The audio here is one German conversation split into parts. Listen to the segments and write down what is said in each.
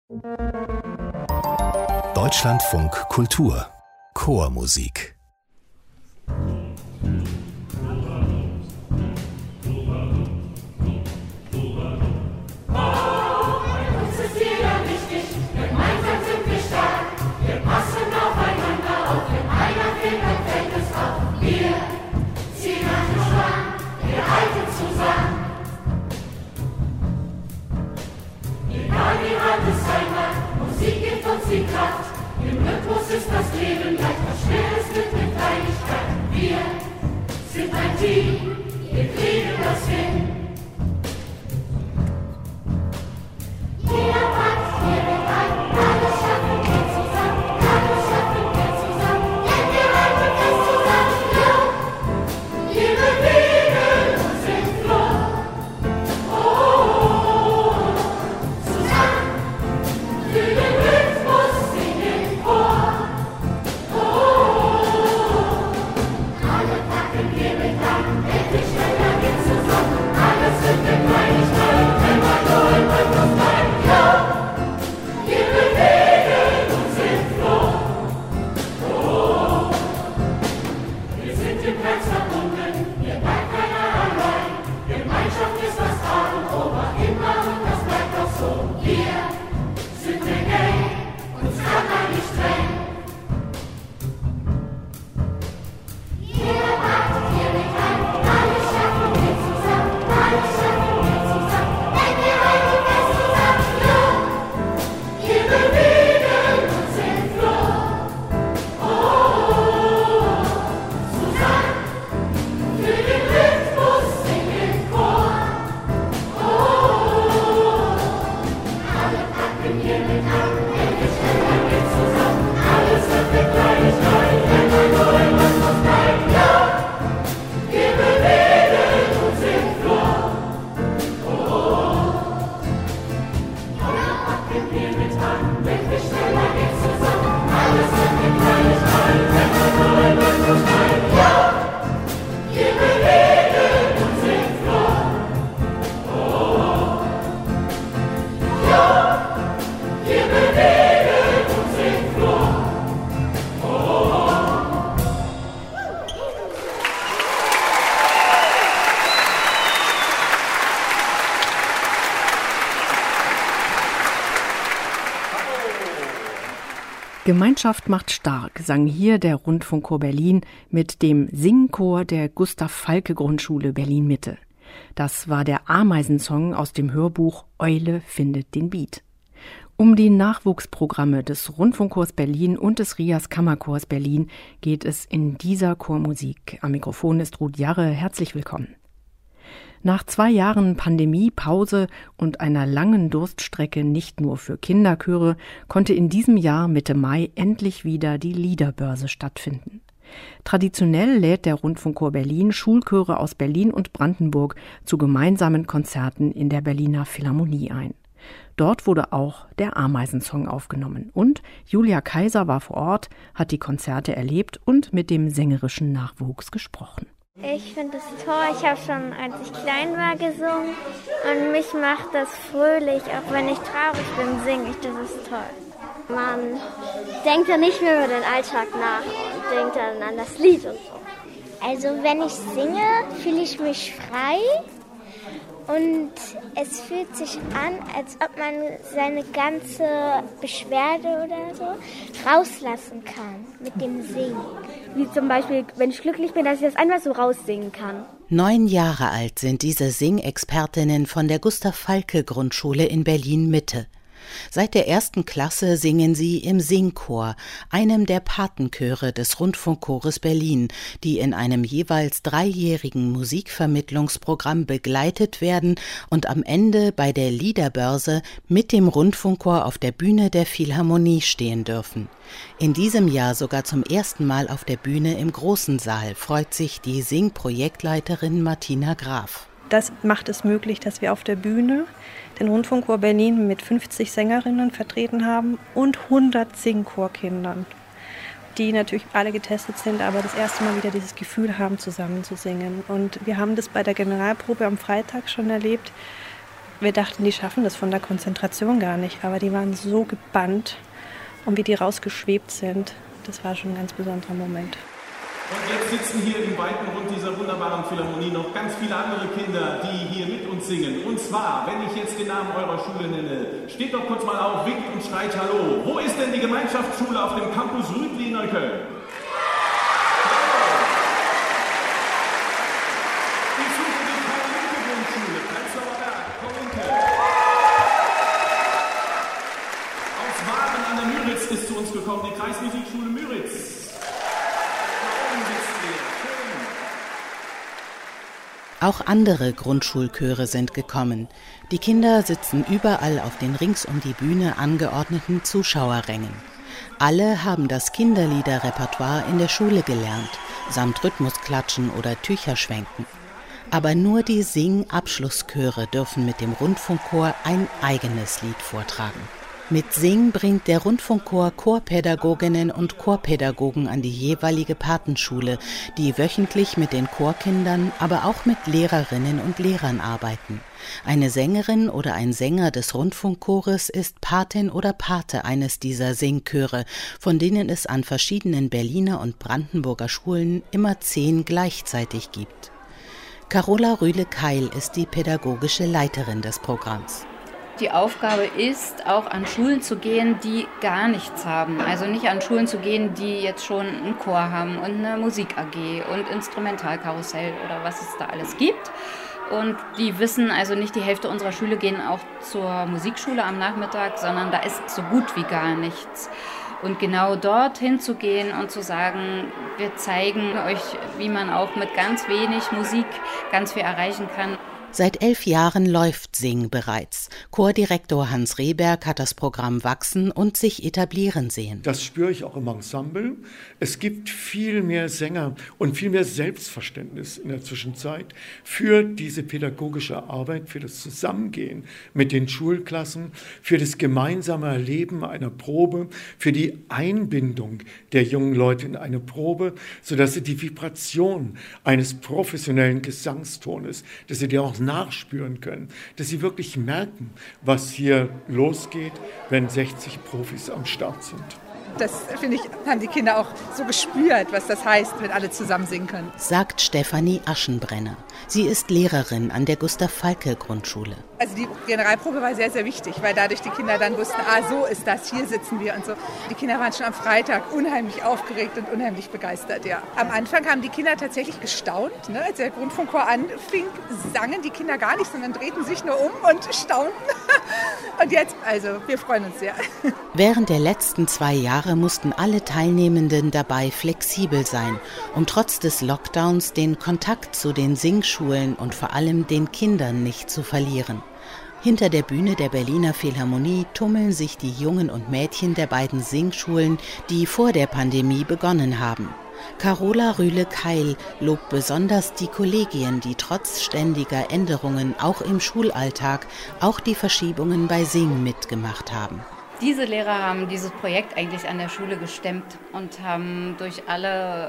Deutschlandfunk Kultur Chormusik. Musik gibt uns die Kraft, im Rhythmus ist das Leben leicht, was Schweres wird mit Kleinigkeit. Wir sind ein Team, wir kriegen das hin. Jeder packt, jeder kann, alles schaffen wir zusammen, alles schaffen wir zusammen, denn wir halten fest zusammen, ja. Wir bewegen uns im Flow. Zusammen für den Rhythmus singen vor. Alle packen wir mit an, endlich schneller geht's zusammen. Alles wird mit Kleinigkeit, wenn man nur im Rhythmus bleibt. Ja, wir bewegen uns im Flow. Wir sind im Herz verbunden, hier bleibt keiner allein. Gemeinschaft ist das A und O, war immer und das bleibt auch so. Wir sind eine Gang, uns kann man nicht trennen. Jeder macht hier mit an, alles schaffen wir zusammen, alles schaffen wir zusammen, denn wir halten fest zusammen, ja. Wir bewegen uns im Flow. Zusammen für den Rhythmus singen Chor. Alle packen hier mit an, endlich schneller geht's zusammen. Alles wird mit Kleinigkeit, wenn man nur im Rhythmus bleibt, ja. Wir bewegen uns im Flow. Alle packen hier mit an, endlich schneller geht's zusammen. Alles wird mit Kleinigkeit, wenn man nur im Rhythmus bleibt, ja. Wir bewegen uns im Flow. Wir bewegen uns im Flow. Gemeinschaft macht stark, sang hier der Rundfunkchor Berlin mit dem Singchor der Gustav-Falke-Grundschule Berlin-Mitte. Das war der Ameisensong aus dem Hörbuch Eule findet den Beat. Um die Nachwuchsprogramme des Rundfunkchors Berlin und des Rias Kammerchors Berlin geht es in dieser Chormusik. Am Mikrofon ist Ruth Jarre. Herzlich willkommen. Nach 2 Jahren Pandemie, Pause und einer langen Durststrecke nicht nur für Kinderchöre konnte in diesem Jahr Mitte Mai endlich wieder die Liederbörse stattfinden. Traditionell lädt der Rundfunkchor Berlin Schulchöre aus Berlin und Brandenburg zu gemeinsamen Konzerten in der Berliner Philharmonie ein. Dort wurde auch der Ameisensong aufgenommen und Julia Kaiser war vor Ort, hat die Konzerte erlebt und mit dem sängerischen Nachwuchs gesprochen. Ich finde es toll. Ich habe schon, als ich klein war, gesungen und mich macht das fröhlich. Auch wenn ich traurig bin, singe ich. Das ist toll. Man denkt dann nicht mehr über den Alltag nach und denkt dann an das Lied und so. Also wenn ich singe, fühle ich mich frei und es fühlt sich an, als ob man seine ganze Beschwerde oder so rauslassen kann mit dem Singen. Wie zum Beispiel, wenn ich glücklich bin, dass ich das einfach so raussingen kann. 9 Jahre alt sind diese Singexpertinnen von der Gustav-Falke-Grundschule in Berlin-Mitte. Seit der 1. Klasse singen sie im Singchor, einem der Patenchöre des Rundfunkchores Berlin, die in einem jeweils 3-jährigen Musikvermittlungsprogramm begleitet werden und am Ende bei der Liederbörse mit dem Rundfunkchor auf der Bühne der Philharmonie stehen dürfen. In diesem Jahr sogar zum ersten Mal auf der Bühne im großen Saal, freut sich die Sing-Projektleiterin Martina Graf. Das macht es möglich, dass wir auf der Bühne den Rundfunkchor Berlin mit 50 Sängerinnen vertreten haben und 100 Singchorkindern, die natürlich alle getestet sind, aber das erste Mal wieder dieses Gefühl haben, zusammen zu singen. Und wir haben das bei der Generalprobe am Freitag schon erlebt, Wir dachten, die schaffen das von der Konzentration gar nicht, aber die waren so gebannt und wie die rausgeschwebt sind, das war schon ein ganz besonderer Moment. Und jetzt sitzen hier im weiten Rund dieser wunderbaren Philharmonie noch ganz viele andere Kinder, die hier mit uns singen. Und zwar, wenn ich jetzt den Namen eurer Schule nenne, steht doch kurz mal auf, winkt und schreit Hallo. Wo ist denn die Gemeinschaftsschule auf dem Campus Rütli in Neukölln? Ich suche die Karl-Linke-Grundschule, Prenzlauer Berg, Korinke. Aus Waren an der Müritz ist zu uns gekommen, die Kreismusikschule Müritz. Auch andere Grundschulchöre sind gekommen. Die Kinder sitzen überall auf den rings um die Bühne angeordneten Zuschauerrängen. Alle haben das Kinderliederrepertoire in der Schule gelernt, samt Rhythmusklatschen oder Tücherschwenken. Aber nur die Sing-Abschlusschöre dürfen mit dem Rundfunkchor ein eigenes Lied vortragen. Mit Sing bringt der Rundfunkchor Chorpädagoginnen und Chorpädagogen an die jeweilige Patenschule, die wöchentlich mit den Chorkindern, aber auch mit Lehrerinnen und Lehrern arbeiten. Eine Sängerin oder ein Sänger des Rundfunkchores ist Patin oder Pate eines dieser Singchöre, von denen es an verschiedenen Berliner und Brandenburger Schulen immer 10 gleichzeitig gibt. Carola Rühle-Keil ist die pädagogische Leiterin des Programms. Die Aufgabe ist, auch an Schulen zu gehen, die gar nichts haben. Also nicht an Schulen zu gehen, die jetzt schon einen Chor haben und eine Musik-AG und Instrumentalkarussell oder was es da alles gibt. Und die wissen, also nicht die Hälfte unserer Schüler gehen auch zur Musikschule am Nachmittag, sondern da ist so gut wie gar nichts. Und genau dorthin zu gehen und zu sagen, wir zeigen euch, wie man auch mit ganz wenig Musik ganz viel erreichen kann. Seit 11 Jahren läuft Sing bereits. Chordirektor Hans Rehberg hat das Programm wachsen und sich etablieren sehen. Das spüre ich auch im Ensemble. Es gibt viel mehr Sänger und viel mehr Selbstverständnis in der Zwischenzeit für diese pädagogische Arbeit, für das Zusammengehen mit den Schulklassen, für das gemeinsame Erleben einer Probe, für die Einbindung der jungen Leute in eine Probe, sodass sie die Vibration eines professionellen Gesangstones, dass sie die auch nachspüren können, dass sie wirklich merken, was hier losgeht, wenn 60 Profis am Start sind. Das, finde ich, haben die Kinder auch so gespürt, was das heißt, wenn alle zusammen singen können. Sagt Stefanie Aschenbrenner. Sie ist Lehrerin an der Gustav-Falke-Grundschule. Also die Generalprobe war sehr, sehr wichtig, weil dadurch die Kinder dann wussten, so ist das, hier sitzen wir und so. Die Kinder waren schon am Freitag unheimlich aufgeregt und unheimlich begeistert, ja. Am Anfang haben die Kinder tatsächlich gestaunt, ne? Als der Rundfunkchor anfing, sangen die Kinder gar nicht, sondern drehten sich nur um und staunten. Und jetzt, also, wir freuen uns sehr. Während der letzten 2 Jahre mussten alle Teilnehmenden dabei flexibel sein, um trotz des Lockdowns den Kontakt zu den Singschulen und vor allem den Kindern nicht zu verlieren. Hinter der Bühne der Berliner Philharmonie tummeln sich die Jungen und Mädchen der beiden Singschulen, die vor der Pandemie begonnen haben. Carola Rühle-Keil lobt besonders die Kollegien, die trotz ständiger Änderungen auch im Schulalltag auch die Verschiebungen bei Sing mitgemacht haben. Diese Lehrer haben dieses Projekt eigentlich an der Schule gestemmt und haben durch alle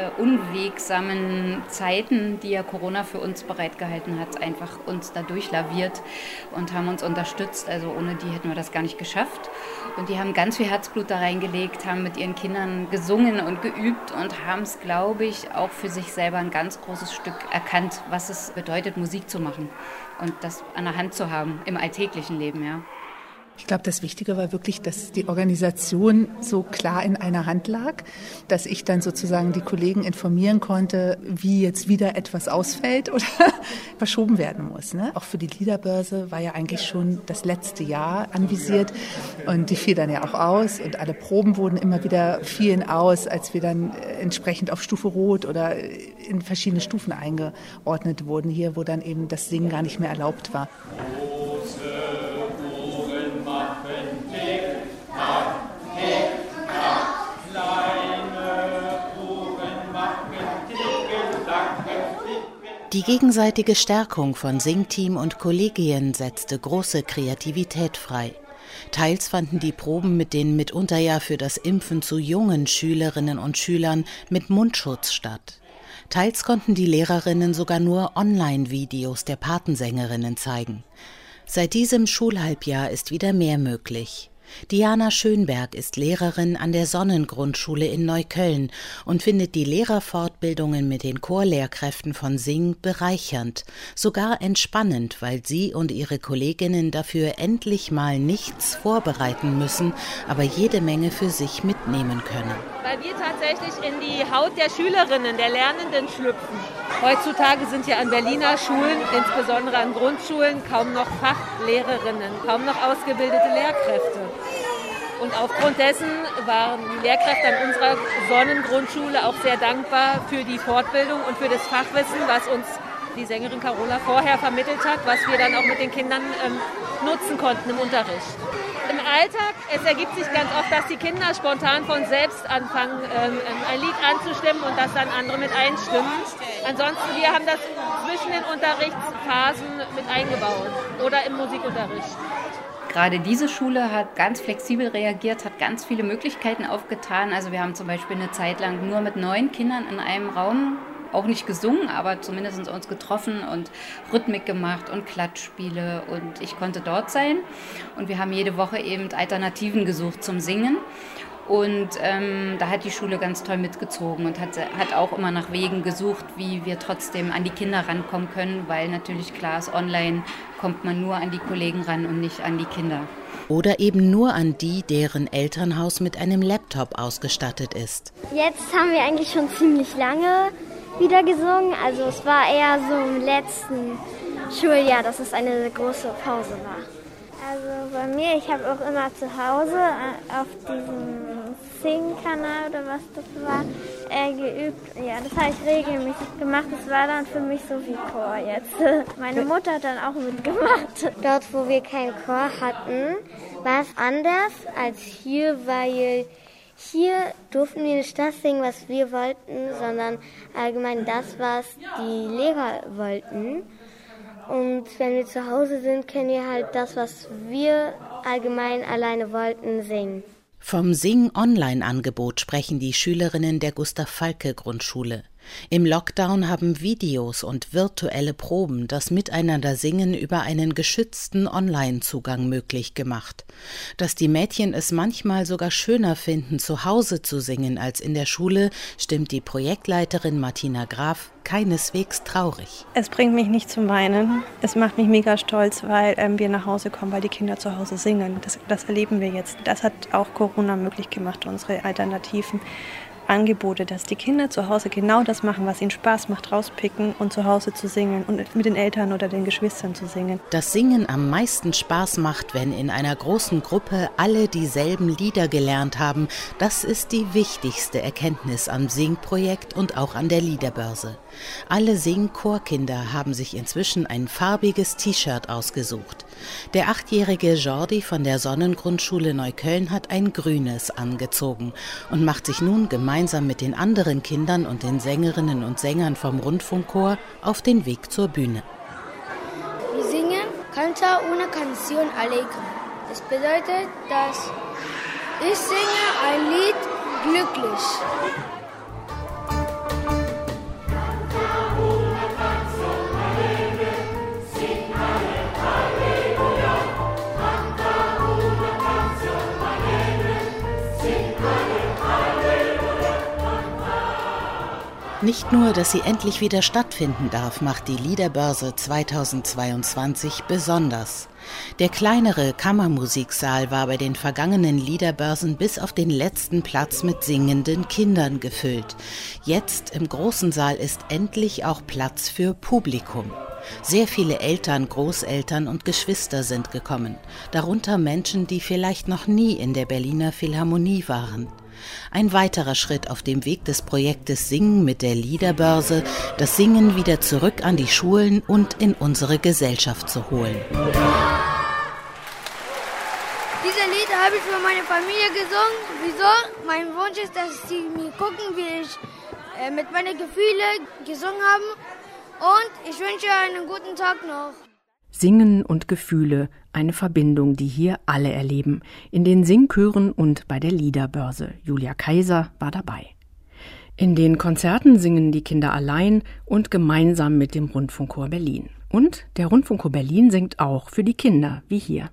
unwegsamen Zeiten, die ja Corona für uns bereitgehalten hat, einfach uns da durchlaviert und haben uns unterstützt. Also ohne die hätten wir das gar nicht geschafft. Und die haben ganz viel Herzblut da reingelegt, haben mit ihren Kindern gesungen und geübt und haben es, glaube ich, auch für sich selber ein ganz großes Stück erkannt, was es bedeutet, Musik zu machen und das an der Hand zu haben im alltäglichen Leben, ja. Ich glaube, das Wichtige war wirklich, dass die Organisation so klar in einer Hand lag, dass ich dann sozusagen die Kollegen informieren konnte, wie jetzt wieder etwas ausfällt oder verschoben werden muss. Ne? Auch für die Liederbörse war ja eigentlich schon das letzte Jahr anvisiert und die fiel dann ja auch aus und alle Proben wurden immer wieder fielen aus, als wir dann entsprechend auf Stufe Rot oder in verschiedene Stufen eingeordnet wurden hier, wo dann eben das Singen gar nicht mehr erlaubt war. Die gegenseitige Stärkung von Singteam und Kollegien setzte große Kreativität frei. Teils fanden die Proben mit den mitunter ja für das Impfen zu jungen Schülerinnen und Schülern mit Mundschutz statt. Teils konnten die Lehrerinnen sogar nur Online-Videos der Patensängerinnen zeigen. Seit diesem Schulhalbjahr ist wieder mehr möglich. Diana Schönberg ist Lehrerin an der Sonnengrundschule in Neukölln und findet die Lehrerfortbildungen mit den Chorlehrkräften von Sing bereichernd, sogar entspannend, weil sie und ihre Kolleginnen dafür endlich mal nichts vorbereiten müssen, aber jede Menge für sich mitnehmen können. Weil wir tatsächlich in die Haut der Schülerinnen, der Lernenden schlüpfen. Heutzutage sind ja an Berliner Schulen, insbesondere an Grundschulen, kaum noch Fachlehrerinnen, kaum noch ausgebildete Lehrkräfte. Und aufgrund dessen waren die Lehrkräfte an unserer Sonnengrundschule auch sehr dankbar für die Fortbildung und für das Fachwissen, was uns die Sängerin Carola vorher vermittelt hat, was wir dann auch mit den Kindern nutzen konnten im Unterricht. Im Alltag, es ergibt sich ganz oft, dass die Kinder spontan von selbst anfangen, ein Lied anzustimmen und dass dann andere mit einstimmen. Ansonsten, wir haben das zwischen den Unterrichtsphasen mit eingebaut oder im Musikunterricht. Gerade diese Schule hat ganz flexibel reagiert, hat ganz viele Möglichkeiten aufgetan. Also wir haben zum Beispiel eine Zeit lang nur mit 9 Kindern in einem Raum, auch nicht gesungen, aber zumindest uns getroffen und Rhythmik gemacht und Klatschspiele und ich konnte dort sein. Und wir haben jede Woche eben Alternativen gesucht zum Singen. Und da hat die Schule ganz toll mitgezogen und hat auch immer nach Wegen gesucht, wie wir trotzdem an die Kinder rankommen können, weil natürlich klar ist, online kommt man nur an die Kollegen ran und nicht an die Kinder. Oder eben nur an die, deren Elternhaus mit einem Laptop ausgestattet ist. Jetzt haben wir eigentlich schon ziemlich lange wieder gesungen. Also es war eher so im letzten Schuljahr, dass es eine große Pause war. Also bei mir, ich habe auch immer zu Hause auf diesem Sing-Kanal oder was das war, geübt. Ja, das habe ich regelmäßig gemacht. Das war dann für mich so wie Chor jetzt. Meine Mutter hat dann auch mitgemacht. Dort, wo wir keinen Chor hatten, war es anders als hier, weil hier durften wir nicht das singen, was wir wollten, sondern allgemein das, was die Lehrer wollten. Und wenn wir zu Hause sind, können wir halt das, was wir allgemein alleine wollten, singen. Vom Sing-Online-Angebot sprechen die Schülerinnen der Gustav-Falke-Grundschule. Im Lockdown haben Videos und virtuelle Proben das Miteinander-Singen über einen geschützten Online-Zugang möglich gemacht. Dass die Mädchen es manchmal sogar schöner finden, zu Hause zu singen als in der Schule, stimmt die Projektleiterin Martina Graf keineswegs traurig. Es bringt mich nicht zum Weinen. Es macht mich mega stolz, weil wir nach Hause kommen, weil die Kinder zu Hause singen. Das erleben wir jetzt. Das hat auch Corona möglich gemacht, unsere alternativen Angebote, dass die Kinder zu Hause genau das machen, was ihnen Spaß macht, rauspicken und zu Hause zu singen und mit den Eltern oder den Geschwistern zu singen. Dass Singen am meisten Spaß macht, wenn in einer großen Gruppe alle dieselben Lieder gelernt haben, das ist die wichtigste Erkenntnis am Sing-Projekt und auch an der Liederbörse. Alle Sing-Chorkinder haben sich inzwischen ein farbiges T-Shirt ausgesucht. Der 8-jährige Jordi von der Sonnengrundschule Neukölln hat ein grünes angezogen und macht sich nun gemeinsam mit den anderen Kindern und den Sängerinnen und Sängern vom Rundfunkchor auf den Weg zur Bühne. Wir singen Canta una canción alegre. Das bedeutet, dass ich singe ein Lied glücklich. Nicht nur, dass sie endlich wieder stattfinden darf, macht die Liederbörse 2022 besonders. Der kleinere Kammermusiksaal war bei den vergangenen Liederbörsen bis auf den letzten Platz mit singenden Kindern gefüllt. Jetzt im großen Saal ist endlich auch Platz für Publikum. Sehr viele Eltern, Großeltern und Geschwister sind gekommen, darunter Menschen, die vielleicht noch nie in der Berliner Philharmonie waren. Ein weiterer Schritt auf dem Weg des Projektes Singen mit der Liederbörse, das Singen wieder zurück an die Schulen und in unsere Gesellschaft zu holen. Diese Lieder habe ich für meine Familie gesungen. Wieso? Mein Wunsch ist, dass sie mir gucken, wie ich mit meinen Gefühlen gesungen habe. Und ich wünsche einen guten Tag noch. Singen und Gefühle, eine Verbindung, die hier alle erleben, in den Singchören und bei der Liederbörse. Julia Kaiser war dabei. In den Konzerten singen die Kinder allein und gemeinsam mit dem Rundfunkchor Berlin. Und der Rundfunkchor Berlin singt auch für die Kinder, wie hier.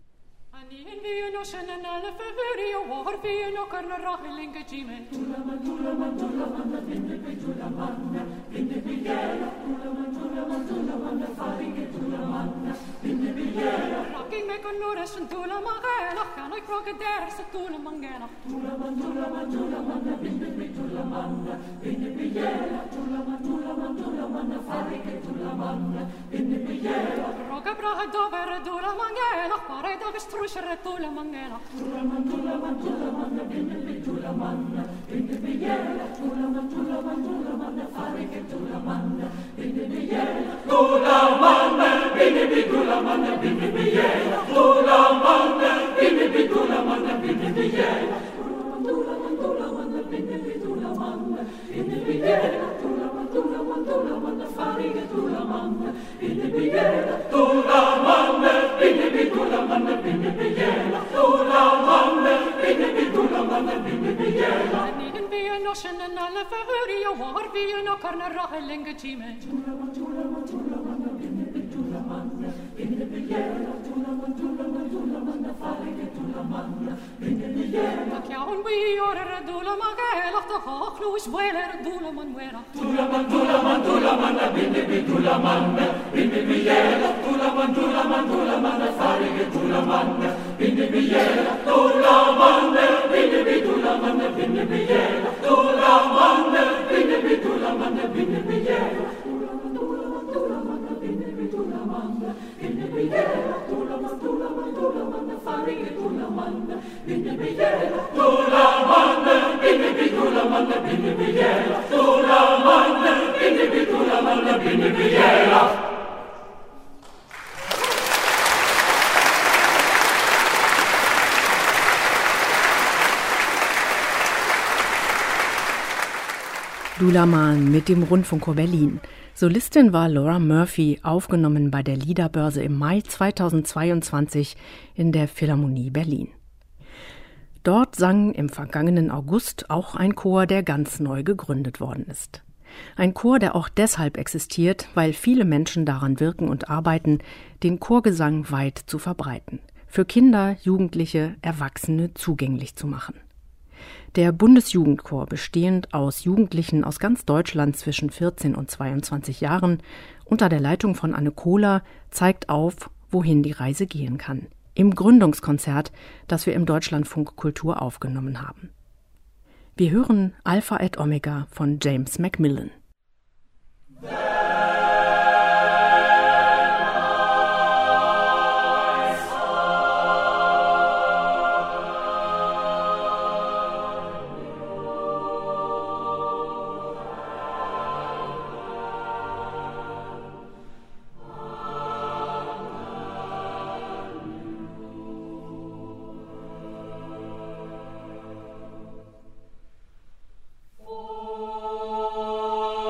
Dulaman mit dem Rundfunkchor Berlin. Solistin war Laura Murphy, aufgenommen bei der Liederbörse im Mai 2022 in der Philharmonie Berlin. Dort sang im vergangenen August auch ein Chor, der ganz neu gegründet worden ist. Ein Chor, der auch deshalb existiert, weil viele Menschen daran wirken und arbeiten, den Chorgesang weit zu verbreiten, für Kinder, Jugendliche, Erwachsene zugänglich zu machen. Der Bundesjugendchor, bestehend aus Jugendlichen aus ganz Deutschland zwischen 14 und 22 Jahren, unter der Leitung von Anne Kohler, zeigt auf, wohin die Reise gehen kann. Im Gründungskonzert, das wir im Deutschlandfunk Kultur aufgenommen haben. Wir hören Alpha et Omega von James Macmillan. Oh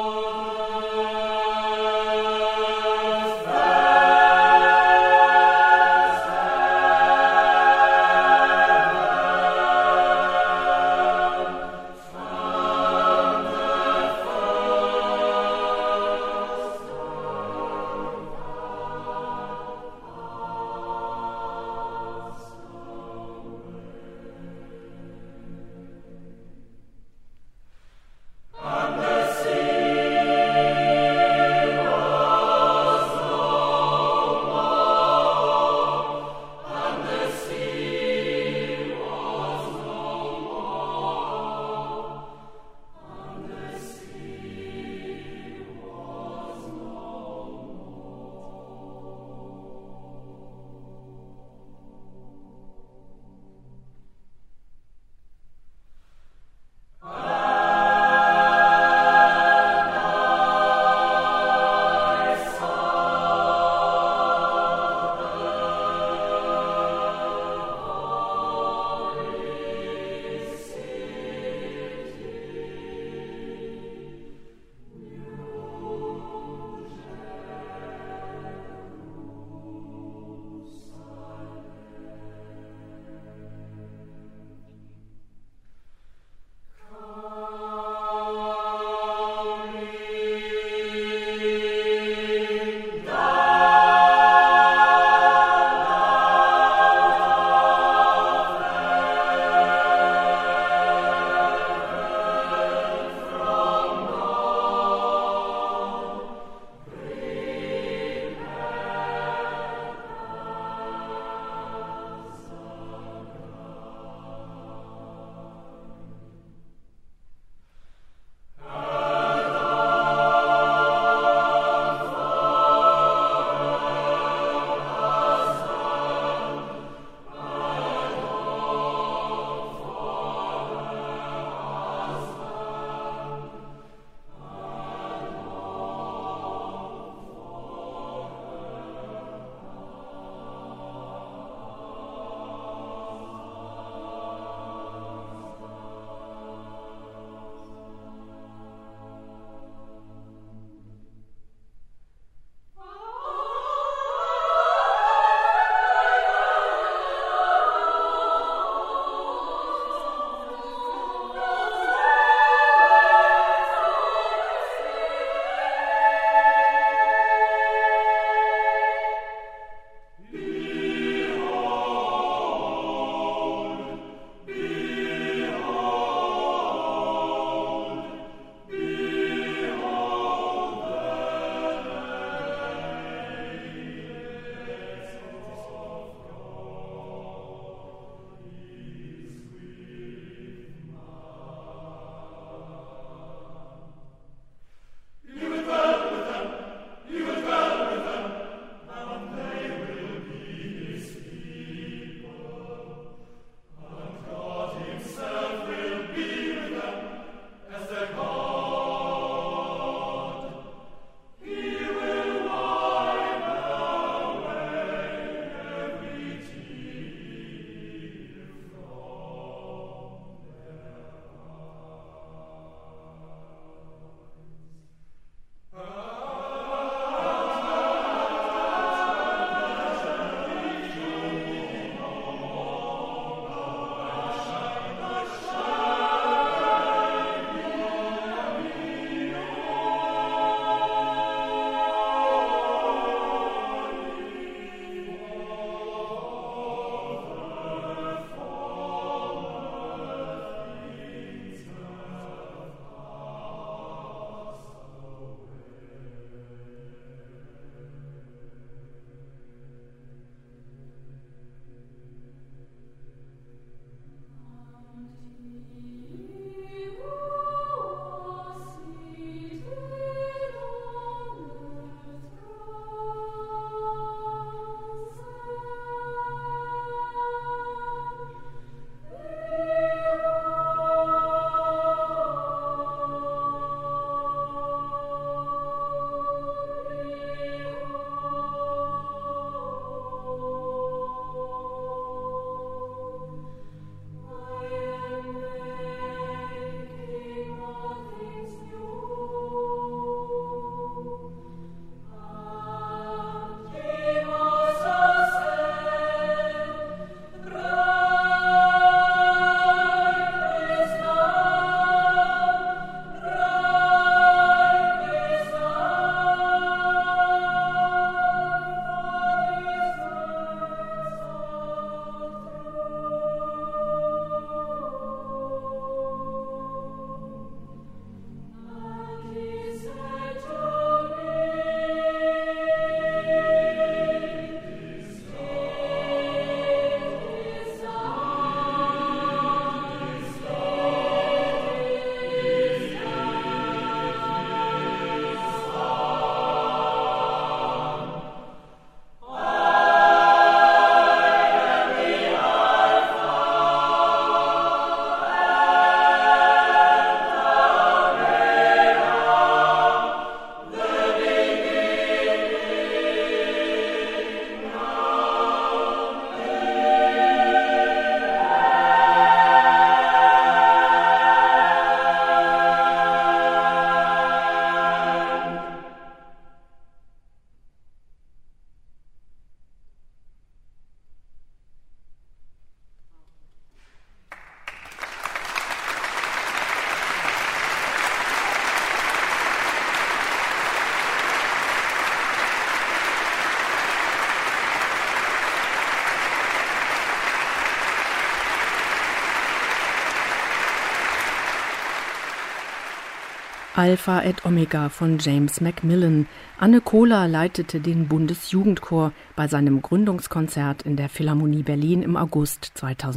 Alpha et Omega von James Macmillan. Anne Kohler leitete den Bundesjugendchor bei seinem Gründungskonzert in der Philharmonie Berlin im August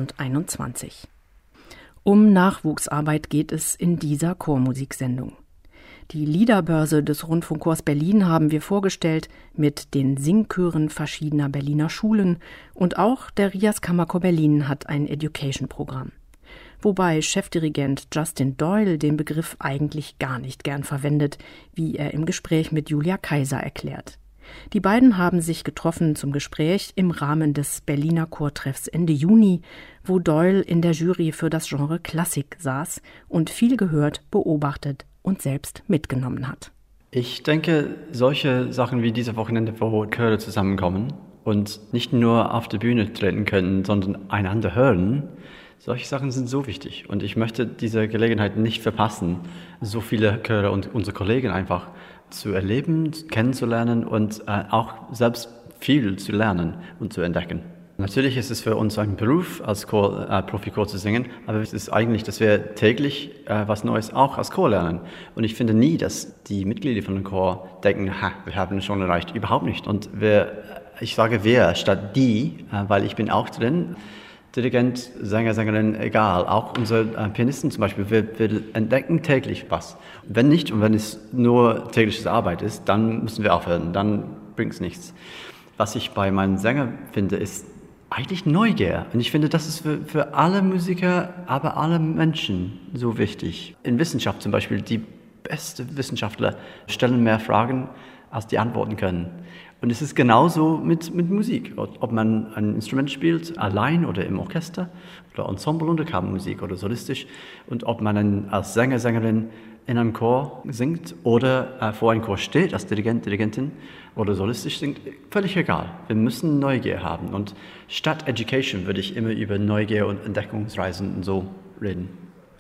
2021. Um Nachwuchsarbeit geht es in dieser Chormusiksendung. Die Liederbörse des Rundfunkchors Berlin haben wir vorgestellt mit den Singchören verschiedener Berliner Schulen, und auch der Rias Kammerchor Berlin hat ein Education-Programm. Wobei Chefdirigent Justin Doyle den Begriff eigentlich gar nicht gern verwendet, wie er im Gespräch mit Julia Kaiser erklärt. Die beiden haben sich getroffen zum Gespräch im Rahmen des Berliner Chortreffs Ende Juni, wo Doyle in der Jury für das Genre Klassik saß und viel gehört, beobachtet und selbst mitgenommen hat. Ich denke, solche Sachen wie diese Wochenende, wo Chöre zusammenkommen und nicht nur auf der Bühne treten können, sondern einander hören, solche Sachen sind so wichtig. Und ich möchte diese Gelegenheit nicht verpassen, so viele Chöre und unsere Kollegen einfach zu erleben, kennenzulernen und auch selbst viel zu lernen und zu entdecken. Natürlich ist es für uns ein Beruf, als Profichor zu singen, aber es ist eigentlich, dass wir täglich was Neues auch als Chor lernen. Und ich finde nie, dass die Mitglieder von dem Chor denken, wir haben es schon erreicht. Überhaupt nicht. Und ich sage wir statt die, weil ich bin auch drin. Dirigent, Sänger, Sängerin, egal. Auch unsere Pianisten zum Beispiel, wir entdecken täglich was. Wenn nicht und wenn es nur tägliche Arbeit ist, dann müssen wir aufhören, dann bringt es nichts. Was ich bei meinen Sängern finde, ist eigentlich Neugier. Und ich finde, das ist für alle Musiker, aber alle Menschen so wichtig. In Wissenschaft zum Beispiel, die besten Wissenschaftler stellen mehr Fragen, als die antworten können. Und es ist genauso mit Musik. Ob man ein Instrument spielt, allein oder im Orchester oder Ensemble oder Kammermusik oder solistisch. Und ob man als Sänger, Sängerin in einem Chor singt oder vor einem Chor steht, als Dirigent, Dirigentin oder solistisch singt, völlig egal. Wir müssen Neugier haben. Und statt Education würde ich immer über Neugier und Entdeckungsreisen und so reden.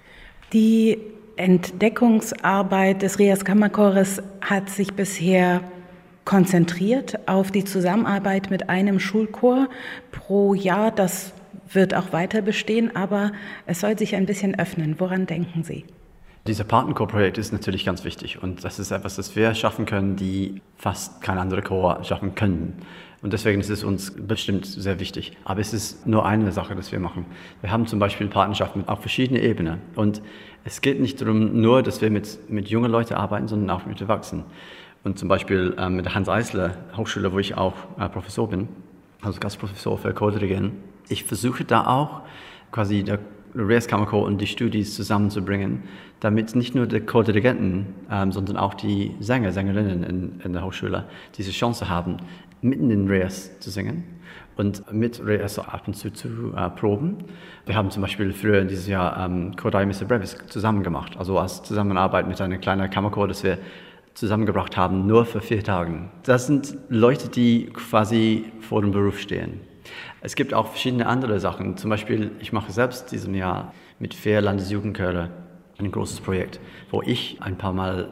Die Entdeckungsarbeit des Rias Kammerchores hat sich bisher konzentriert auf die Zusammenarbeit mit einem Schulchor pro Jahr. Das wird auch weiter bestehen, aber es soll sich ein bisschen öffnen. Woran denken Sie? Dieses Patenchor-Projekt ist natürlich ganz wichtig und das ist etwas, das wir schaffen können, die fast kein anderer Chor schaffen können. Und deswegen ist es uns bestimmt sehr wichtig. Aber es ist nur eine Sache, das wir machen. Wir haben zum Beispiel Patenschaften auf verschiedenen Ebenen. Und es geht nicht darum, nur, dass wir mit jungen Leuten arbeiten, sondern auch mit Erwachsenen. Und zum Beispiel mit der Hans-Eisler-Hochschule, wo ich auch Professor bin, also Gastprofessor für Chordirigen. Ich versuche da auch quasi der Rias Kammerchor und die Studis zusammenzubringen, damit nicht nur die Chordirigenten, sondern auch die Sänger, Sängerinnen in der Hochschule diese Chance haben, mitten in Rias zu singen und mit Rias ab und zu proben. Wir haben zum Beispiel früher dieses Jahr Chorai Missa Brevis zusammen gemacht, also als Zusammenarbeit mit einem kleinen Kammerchor, das wir zusammengebracht haben, nur für 4 Tage. Das sind Leute, die quasi vor dem Beruf stehen. Es gibt auch verschiedene andere Sachen. Zum Beispiel, ich mache selbst diesem Jahr mit 4 Landesjugendchöre ein großes Projekt, wo ich ein paar Mal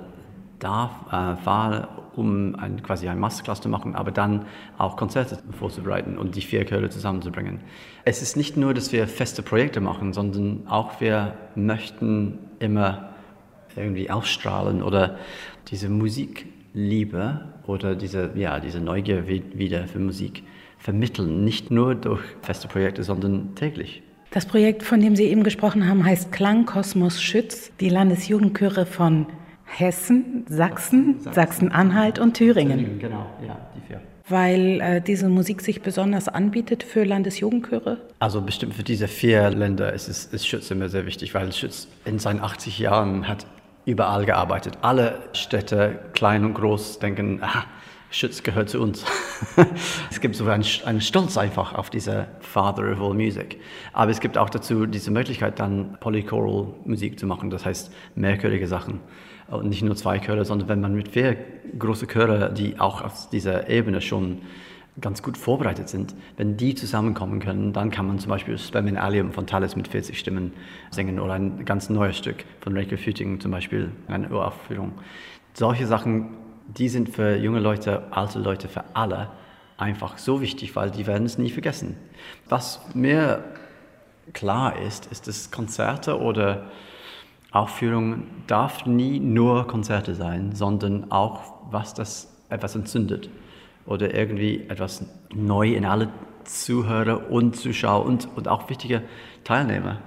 fahre, um quasi eine Masterclass zu machen, aber dann auch Konzerte vorzubereiten und die 4 Chöre zusammenzubringen. Es ist nicht nur, dass wir feste Projekte machen, sondern auch wir möchten immer irgendwie ausstrahlen oder diese Musikliebe oder diese Neugier wieder für Musik vermitteln, nicht nur durch feste Projekte, sondern täglich. Das Projekt, von dem Sie eben gesprochen haben, heißt Klangkosmos Schütz, die Landesjugendchöre von Hessen, Sachsen, Sachsen-Anhalt und Thüringen. Genau, ja, die 4. Weil diese Musik sich besonders anbietet für Landesjugendchöre? Also bestimmt für diese 4 Länder ist Schütz immer sehr wichtig, weil Schütz in seinen 80 Jahren hat überall gearbeitet. Alle Städte, klein und groß, denken, Schütz gehört zu uns. Es gibt so einen Stolz einfach auf diese Father of all Music. Aber es gibt auch dazu diese Möglichkeit, dann Polychoral Musik zu machen, das heißt mehrchörige Sachen. Und nicht nur 2 Chöre, sondern wenn man mit 4 große Chöre, die auch auf dieser Ebene schon ganz gut vorbereitet sind, wenn die zusammenkommen können, dann kann man zum Beispiel Spem in Alium von Thales mit 40 Stimmen singen oder ein ganz neues Stück von Reike Füting zum Beispiel, eine Uraufführung. Solche Sachen, die sind für junge Leute, alte Leute, für alle einfach so wichtig, weil die werden es nie vergessen. Was mir klar ist, dass Konzerte oder Aufführung darf nie nur Konzerte sein, sondern auch, was das etwas entzündet oder irgendwie etwas neu in alle Zuhörer und Zuschauer und auch wichtige Teilnehmer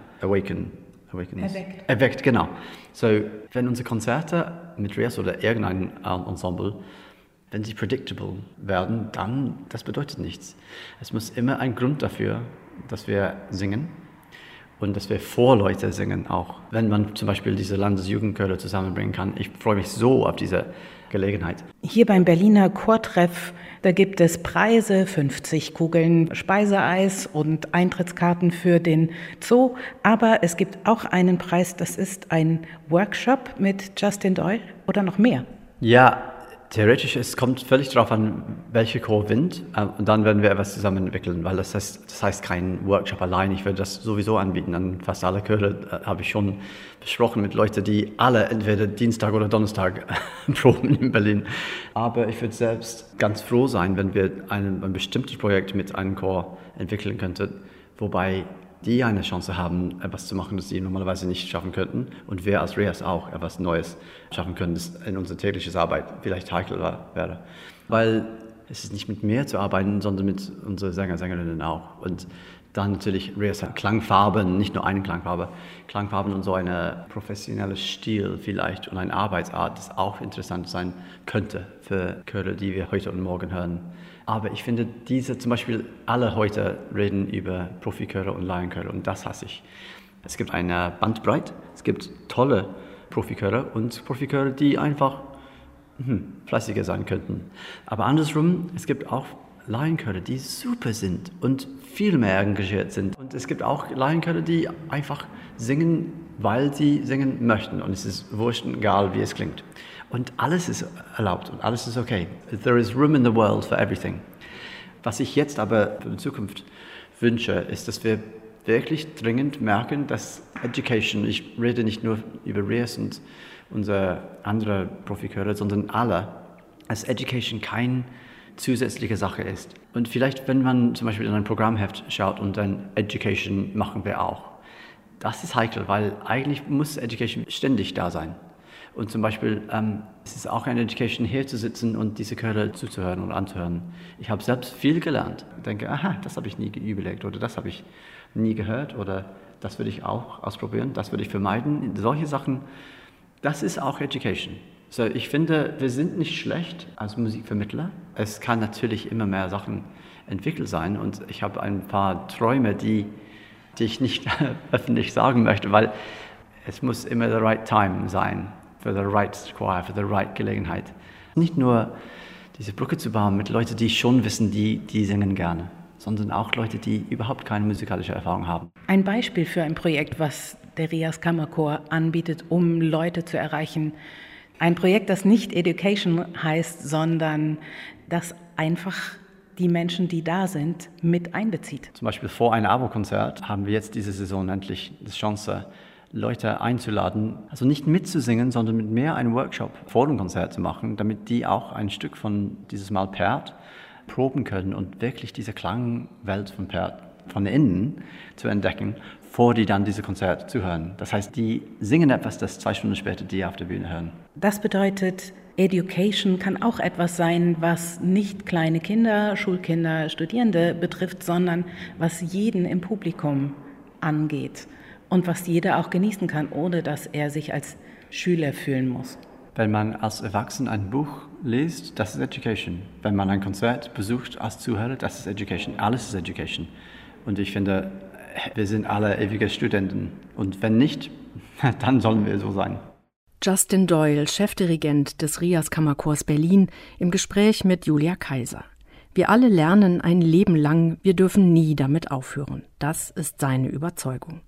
erweckt, genau. So, wenn unsere Konzerte mit Rias oder irgendein Ensemble, wenn sie predictable werden, dann, das bedeutet nichts. Es muss immer ein Grund dafür, dass wir singen und dass wir vor Leute singen auch. Wenn man zum Beispiel diese Landesjugendchöre zusammenbringen kann, ich freue mich so auf diese Gelegenheit. Hier beim Berliner Chortreff, da gibt es Preise, 50 Kugeln Speiseeis und Eintrittskarten für den Zoo. Aber es gibt auch einen Preis, das ist ein Workshop mit Justin Doyle oder noch mehr. Ja, theoretisch, es kommt völlig darauf an, welcher Chor gewinnt. Und dann werden wir etwas zusammen entwickeln, weil das heißt kein Workshop allein. Ich würde das sowieso anbieten an fast alle Chöre. Habe ich schon besprochen mit Leuten, die alle entweder Dienstag oder Donnerstag proben in Berlin. Aber ich würde selbst ganz froh sein, wenn wir ein bestimmtes Projekt mit einem Chor entwickeln könnten, wobei die eine Chance haben, etwas zu machen, das sie normalerweise nicht schaffen könnten. Und wir als Rias auch etwas Neues schaffen können, das in unserer täglichen Arbeit vielleicht heikel wäre. Weil es ist nicht mit mir zu arbeiten, sondern mit unseren Sängerinnen auch. Und dann natürlich Rias hat Klangfarben, nicht nur eine Klangfarbe, Klangfarben und so eine professionelle Stil vielleicht und eine Arbeitsart, das auch interessant sein könnte für Chöre, die wir heute und morgen hören. Aber ich finde, zum Beispiel alle heute reden über Profichöre und Laienchöre und das hasse ich. Es gibt eine Bandbreite, es gibt tolle Profichöre und Profichöre, die einfach fleißiger sein könnten. Aber andersrum, es gibt auch Laienchöre, die super sind und viel mehr engagiert sind. Und es gibt auch Laienchöre, die einfach singen, weil sie singen möchten. Und es ist wurscht, egal wie es klingt. Und alles ist erlaubt und alles ist okay. There is room in the world for everything. Was ich jetzt aber für die Zukunft wünsche, ist, dass wir wirklich dringend merken, dass Education, ich rede nicht nur über Rias und unsere andere Profichöre, sondern alle, dass Education keine zusätzliche Sache ist. Und vielleicht, wenn man zum Beispiel in ein Programmheft schaut und dann Education machen wir auch. Das ist heikel, weil eigentlich muss Education ständig da sein. Und zum Beispiel, es ist auch eine Education, hier zu sitzen und diese Chöre zuzuhören und anzuhören. Ich habe selbst viel gelernt. Ich denke, aha, das habe ich nie überlegt oder das habe ich nie gehört oder das würde ich auch ausprobieren, das würde ich vermeiden. Solche Sachen, das ist auch Education. So, ich finde, wir sind nicht schlecht als Musikvermittler. Es kann natürlich immer mehr Sachen entwickelt sein und ich habe ein paar Träume, die ich nicht öffentlich sagen möchte, weil es muss immer the right time sein. For the right choir, for the right Gelegenheit. Nicht nur diese Brücke zu bauen mit Leuten, die schon wissen, die singen gerne, sondern auch Leute, die überhaupt keine musikalische Erfahrung haben. Ein Beispiel für ein Projekt, was der Rias Kammerchor anbietet, um Leute zu erreichen. Ein Projekt, das nicht Education heißt, sondern das einfach die Menschen, die da sind, mit einbezieht. Zum Beispiel vor einem Abo-Konzert haben wir jetzt diese Saison endlich die Chance, Leute einzuladen, also nicht mitzusingen, sondern mit mir einen Workshop vor dem Konzert zu machen, damit die auch ein Stück von dieses Mal Pärt proben können und wirklich diese Klangwelt von Pärt von innen zu entdecken, bevor die dann dieses Konzert zuhören. Das heißt, die singen etwas, das 2 Stunden später die auf der Bühne hören. Das bedeutet, Education kann auch etwas sein, was nicht kleine Kinder, Schulkinder, Studierende betrifft, sondern was jeden im Publikum angeht. Und was jeder auch genießen kann, ohne dass er sich als Schüler fühlen muss. Wenn man als Erwachsener ein Buch liest, das ist Education. Wenn man ein Konzert besucht als Zuhörer, das ist Education. Alles ist Education. Und ich finde, wir sind alle ewige Studenten. Und wenn nicht, dann sollen wir so sein. Justin Doyle, Chefdirigent des Rias Kammerchors Berlin, im Gespräch mit Julia Kaiser. Wir alle lernen ein Leben lang, wir dürfen nie damit aufhören. Das ist seine Überzeugung.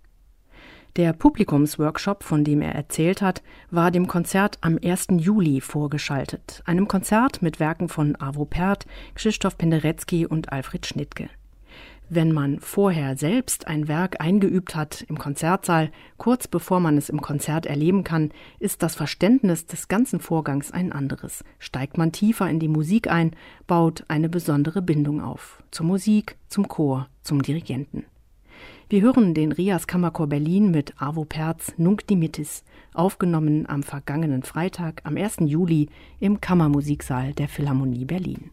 Der Publikumsworkshop, von dem er erzählt hat, war dem Konzert am 1. Juli vorgeschaltet, einem Konzert mit Werken von Arvo Pärt, Krzysztof Penderecki und Alfred Schnittke. Wenn man vorher selbst ein Werk eingeübt hat im Konzertsaal, kurz bevor man es im Konzert erleben kann, ist das Verständnis des ganzen Vorgangs ein anderes. Steigt man tiefer in die Musik ein, baut eine besondere Bindung auf. Zur Musik, zum Chor, zum Dirigenten. Wir hören den Rias Kammerchor Berlin mit Arvo Pärts Nunc Dimittis, aufgenommen am vergangenen Freitag, am 1. Juli im Kammermusiksaal der Philharmonie Berlin.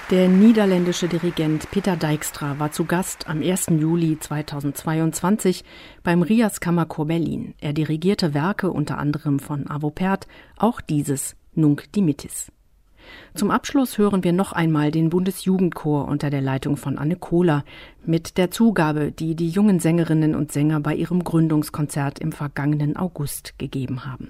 Der niederländische Dirigent Peter Dijkstra war zu Gast am 1. Juli 2022 beim Rias Kammerchor Berlin. Er dirigierte Werke unter anderem von Arvo Pärt, auch dieses Nunc Dimittis. Zum Abschluss hören wir noch einmal den Bundesjugendchor unter der Leitung von Anne Kohler mit der Zugabe, die die jungen Sängerinnen und Sänger bei ihrem Gründungskonzert im vergangenen August gegeben haben.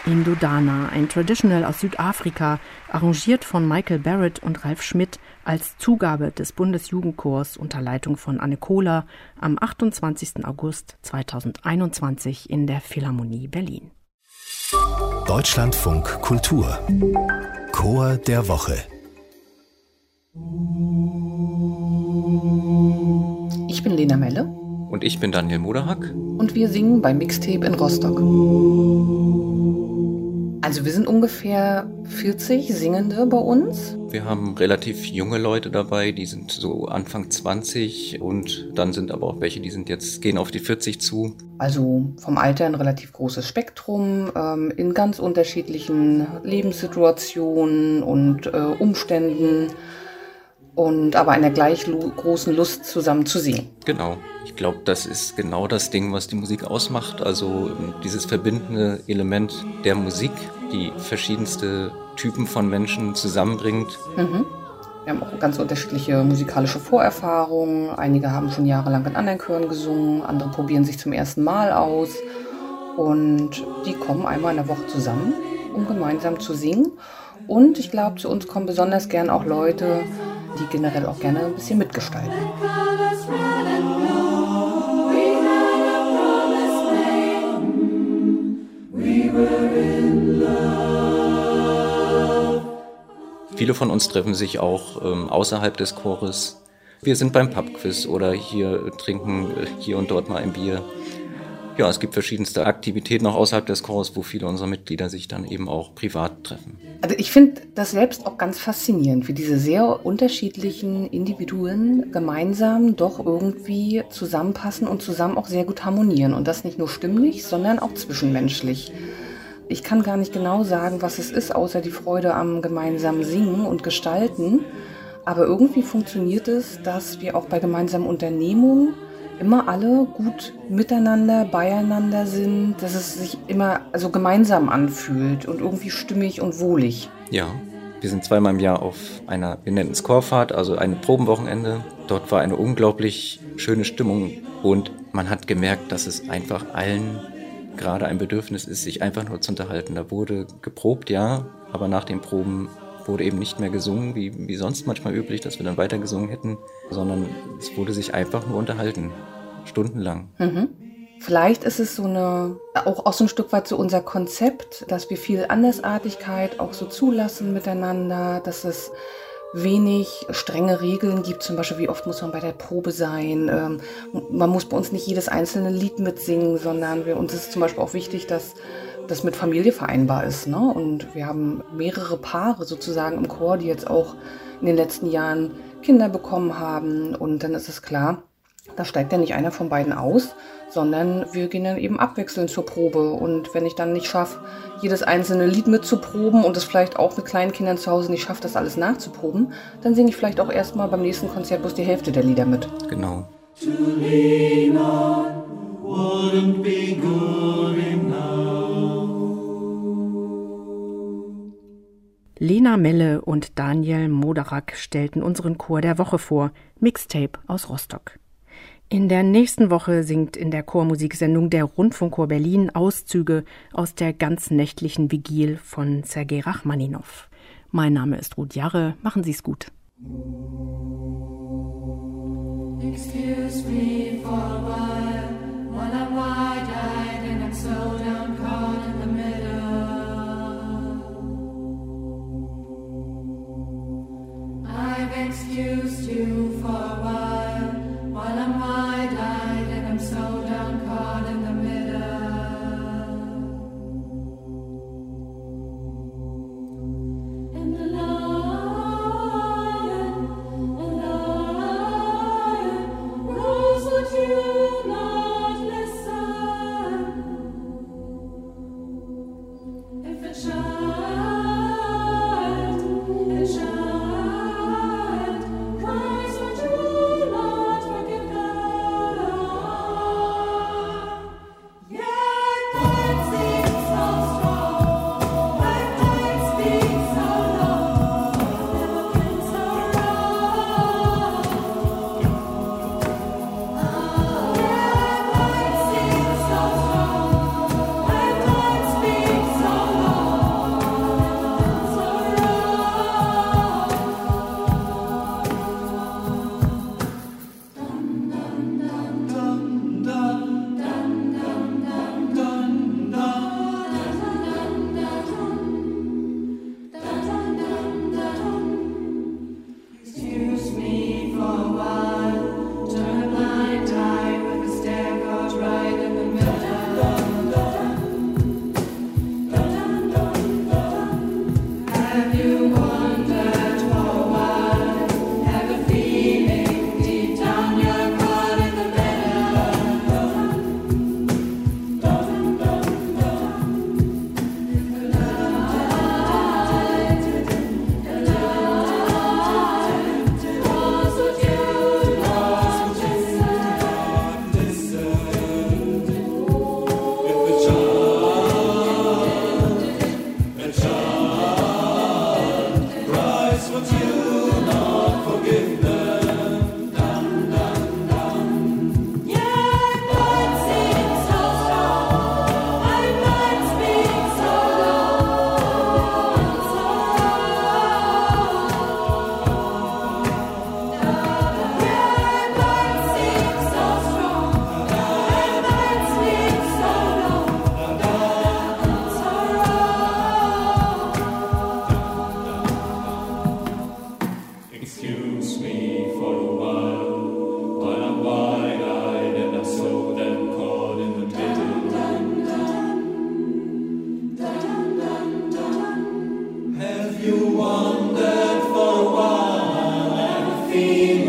Indodana, ein Traditional aus Südafrika, arrangiert von Michael Barrett und Ralf Schmidt als Zugabe des Bundesjugendchors unter Leitung von Anne Kohler am 28. August 2021 in der Philharmonie Berlin. Deutschlandfunk Kultur Chor der Woche. Ich bin Lena Melle. Und ich bin Daniel Moderhack. Und wir singen bei Mixtape in Rostock. Also wir sind ungefähr 40 Singende bei uns. Wir haben relativ junge Leute dabei, die sind so Anfang 20 und dann sind aber auch welche, die gehen auf die 40 zu. Also vom Alter ein relativ großes Spektrum, in ganz unterschiedlichen Lebenssituationen und Umständen und aber einer gleich großen Lust zusammen zu singen. Genau. Ich glaube, das ist genau das Ding, was die Musik ausmacht. Also dieses verbindende Element der Musik, die verschiedenste Typen von Menschen zusammenbringt. Mhm. Wir haben auch ganz unterschiedliche musikalische Vorerfahrungen. Einige haben schon jahrelang in anderen Chören gesungen, andere probieren sich zum ersten Mal aus. Und die kommen einmal in der Woche zusammen, um gemeinsam zu singen. Und ich glaube, zu uns kommen besonders gern auch Leute, die generell auch gerne ein bisschen mitgestalten. Viele von uns treffen sich auch außerhalb des Chores. Wir sind beim Pubquiz oder trinken hier und dort mal ein Bier. Ja, es gibt verschiedenste Aktivitäten auch außerhalb des Chores, wo viele unserer Mitglieder sich dann eben auch privat treffen. Also ich finde das selbst auch ganz faszinierend, wie diese sehr unterschiedlichen Individuen gemeinsam doch irgendwie zusammenpassen und zusammen auch sehr gut harmonieren. Und das nicht nur stimmlich, sondern auch zwischenmenschlich. Ich kann gar nicht genau sagen, was es ist, außer die Freude am gemeinsamen Singen und Gestalten. Aber irgendwie funktioniert es, dass wir auch bei gemeinsamen Unternehmungen immer alle gut miteinander, beieinander sind, dass es sich immer gemeinsam anfühlt und irgendwie stimmig und wohlig. Ja, wir sind zweimal im Jahr auf einer, wir nennen es Chorfahrt, also ein Probenwochenende. Dort war eine unglaublich schöne Stimmung und man hat gemerkt, dass es einfach allen gerade ein Bedürfnis ist, sich einfach nur zu unterhalten. Da wurde geprobt, ja, aber nach den Proben wurde eben nicht mehr gesungen, wie sonst manchmal üblich, dass wir dann weiter gesungen hätten, sondern es wurde sich einfach nur unterhalten, stundenlang. Mhm. Vielleicht ist es auch so ein Stück weit so unser Konzept, dass wir viel Andersartigkeit auch so zulassen miteinander, dass es wenig strenge Regeln gibt, zum Beispiel wie oft muss man bei der Probe sein. Man muss bei uns nicht jedes einzelne Lied mitsingen, sondern uns ist zum Beispiel auch wichtig, dass das mit Familie vereinbar ist. Ne? Und wir haben mehrere Paare sozusagen im Chor, die jetzt auch in den letzten Jahren Kinder bekommen haben. Und dann ist es klar, da steigt ja nicht einer von beiden aus, sondern wir gehen dann eben abwechselnd zur Probe. Und wenn ich dann nicht schaffe, jedes einzelne Lied mitzuproben und es vielleicht auch mit kleinen Kindern zu Hause nicht schafft, das alles nachzuproben, dann singe ich vielleicht auch erstmal beim nächsten Konzert bloß die Hälfte der Lieder mit. Genau. To lean on wouldn't be good enough. Lena Melle und Daniel Moderhack stellten unseren Chor der Woche vor, Mixtape aus Rostock. In der nächsten Woche singt in der Chormusiksendung der Rundfunkchor Berlin Auszüge aus der ganznächtlichen Vigil von Sergei Rachmaninow. Mein Name ist Ruth Jarre, machen Sie es gut. Excuse me for a while I'm wide-eyed and I'm so down caught in the middle. I've excused you for a while I'm wide-eyed and I'm so down caught in the middle. And the lion rose, would you not listen? Excuse me for a while I'm wide-eyed and I saw them caught in the middle. Have you wandered for a while and feel